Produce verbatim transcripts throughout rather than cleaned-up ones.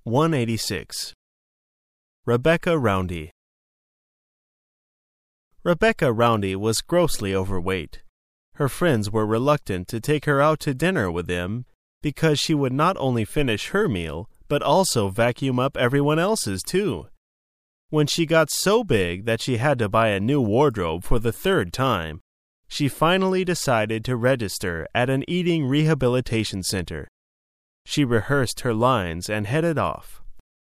one eighty-six. Rebecca Roundy. Rebecca Roundy was grossly overweight. Her friends were reluctant to take her out to dinner with them because she would not only finish her meal, but also vacuum up everyone else's too. When she got so big that she had to buy a new wardrobe for the third time, she finally decided to register at an eating rehabilitation center. She rehearsed her lines and headed off.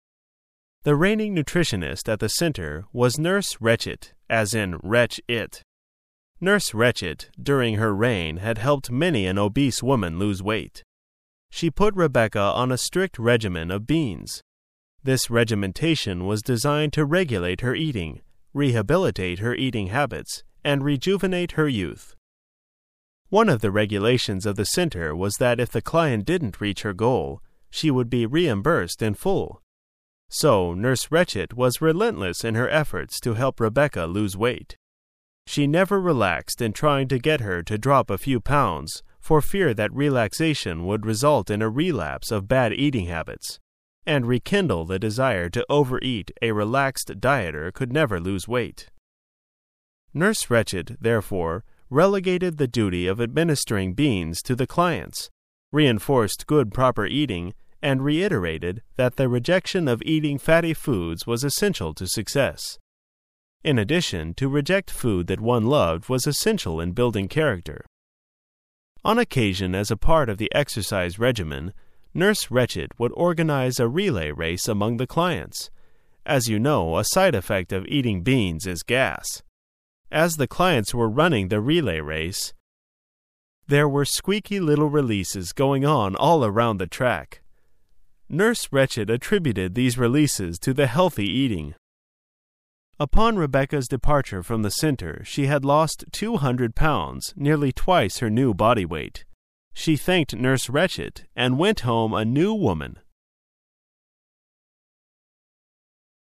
The reigning nutritionist at the center was Nurse Retchett, as in Wretch It. Nurse Retchett, during her reign, had helped many an obese woman lose weight. She put Rebecca on a strict regimen of beans. This regimentation was designed to regulate her eating, rehabilitate her eating habits, and rejuvenate her youth. One of the regulations of the center was that if the client didn't reach her goal, she would be reimbursed in full. So Nurse Retchett was relentless in her efforts to help Rebecca lose weight. She never relaxed in trying to get her to drop a few pounds for fear that relaxation would result in a relapse of bad eating habits and rekindle the desire to overeat. A relaxed dieter could never lose weight. Nurse Retchett, therefore, relegated the duty of administering beans to the clients, reinforced good proper eating, and reiterated that the rejection of eating fatty foods was essential to success. In addition, to reject food that one loved was essential in building character. On occasion, as a part of the exercise regimen, Nurse Retchett would organize a relay race among the clients. As you know, a side effect of eating beans is gas. As the clients were running the relay race, there were squeaky little releases going on all around the track. Nurse Retchett attributed these releases to the healthy eating. Upon Rebecca's departure from the center, she had lost two hundred pounds, nearly twice her new body weight. She thanked Nurse Retchett and went home a new woman.